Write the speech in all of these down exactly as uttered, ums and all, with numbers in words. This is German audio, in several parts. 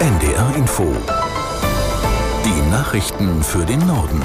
N D R Info. Die Nachrichten für den Norden.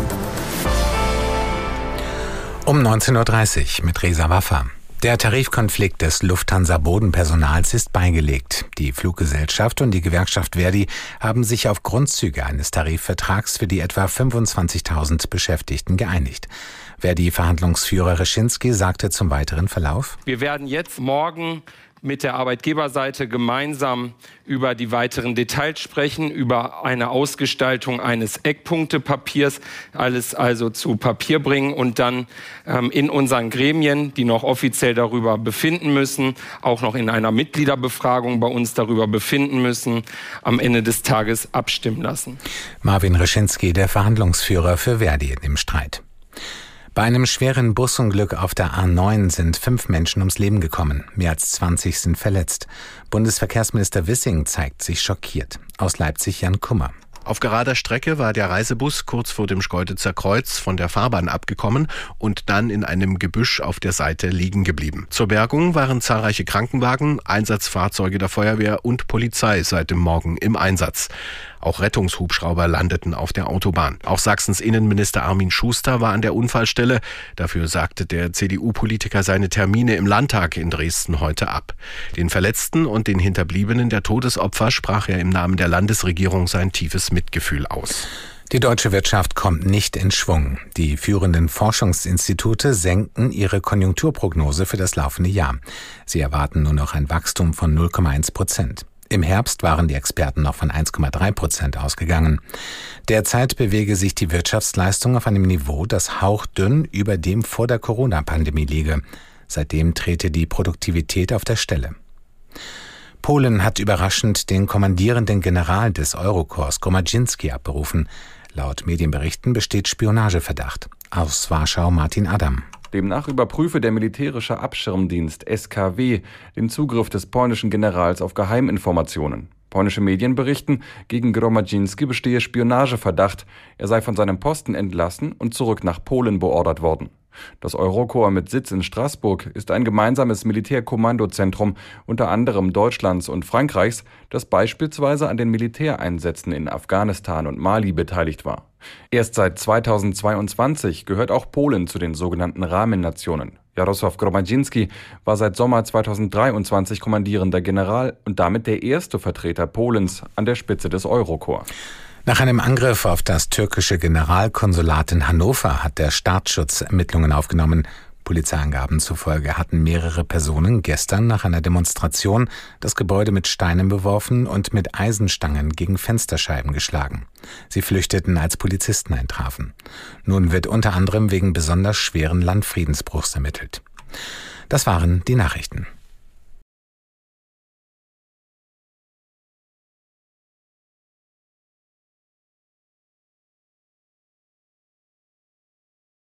Um neunzehn Uhr dreißig mit Reza Waffa. Der Tarifkonflikt des Lufthansa-Bodenpersonals ist beigelegt. Die Fluggesellschaft und die Gewerkschaft Verdi haben sich auf Grundzüge eines Tarifvertrags für die etwa fünfundzwanzigtausend Beschäftigten geeinigt. Verdi-Verhandlungsführer Reschinski sagte zum weiteren Verlauf: Wir werden jetzt morgen mit der Arbeitgeberseite gemeinsam über die weiteren Details sprechen, über eine Ausgestaltung eines Eckpunktepapiers, alles also zu Papier bringen und dann ähm, in unseren Gremien, die noch offiziell darüber befinden müssen, auch noch in einer Mitgliederbefragung bei uns darüber befinden müssen, am Ende des Tages abstimmen lassen. Marvin Reschinski, der Verhandlungsführer für Verdi im Streit. Bei einem schweren Busunglück auf der A neun sind fünf Menschen ums Leben gekommen. Mehr als zwanzig sind verletzt. Bundesverkehrsminister Wissing zeigt sich schockiert. Aus Leipzig Jan Kummer. Auf gerader Strecke war der Reisebus kurz vor dem Schkeuditzer Kreuz von der Fahrbahn abgekommen und dann in einem Gebüsch auf der Seite liegen geblieben. Zur Bergung waren zahlreiche Krankenwagen, Einsatzfahrzeuge der Feuerwehr und Polizei seit dem Morgen im Einsatz. Auch Rettungshubschrauber landeten auf der Autobahn. Auch Sachsens Innenminister Armin Schuster war an der Unfallstelle. Dafür sagte der C D U-Politiker seine Termine im Landtag in Dresden heute ab. Den Verletzten und den Hinterbliebenen der Todesopfer sprach er im Namen der Landesregierung sein tiefes Mitgefühl aus. Die deutsche Wirtschaft kommt nicht in Schwung. Die führenden Forschungsinstitute senken ihre Konjunkturprognose für das laufende Jahr. Sie erwarten nur noch ein Wachstum von null Komma eins Prozent. Im Herbst waren die Experten noch von eins Komma drei Prozent ausgegangen. Derzeit bewege sich die Wirtschaftsleistung auf einem Niveau, das hauchdünn über dem vor der Corona-Pandemie liege. Seitdem trete die Produktivität auf der Stelle. Polen hat überraschend den kommandierenden General des Eurokorps, Gromadzinski, abberufen. Laut Medienberichten besteht Spionageverdacht. Aus Warschau Martin Adam. Demnach überprüfe der militärische Abschirmdienst S K W den Zugriff des polnischen Generals auf Geheiminformationen. Polnische Medien berichten, gegen Gromadzinski bestehe Spionageverdacht. Er sei von seinem Posten entlassen und zurück nach Polen beordert worden. Das Eurokorps mit Sitz in Straßburg ist ein gemeinsames Militärkommandozentrum unter anderem Deutschlands und Frankreichs, das beispielsweise an den Militäreinsätzen in Afghanistan und Mali beteiligt war. Erst seit zweitausendzweiundzwanzig gehört auch Polen zu den sogenannten Rahmennationen. Jarosław Gromadzinski war seit Sommer zweitausenddreiundzwanzig kommandierender General und damit der erste Vertreter Polens an der Spitze des Eurokorps. Nach einem Angriff auf das türkische Generalkonsulat in Hannover hat der Staatsschutz Ermittlungen aufgenommen. Polizeiangaben zufolge hatten mehrere Personen gestern nach einer Demonstration das Gebäude mit Steinen beworfen und mit Eisenstangen gegen Fensterscheiben geschlagen. Sie flüchteten, als Polizisten eintrafen. Nun wird unter anderem wegen besonders schweren Landfriedensbruchs ermittelt. Das waren die Nachrichten.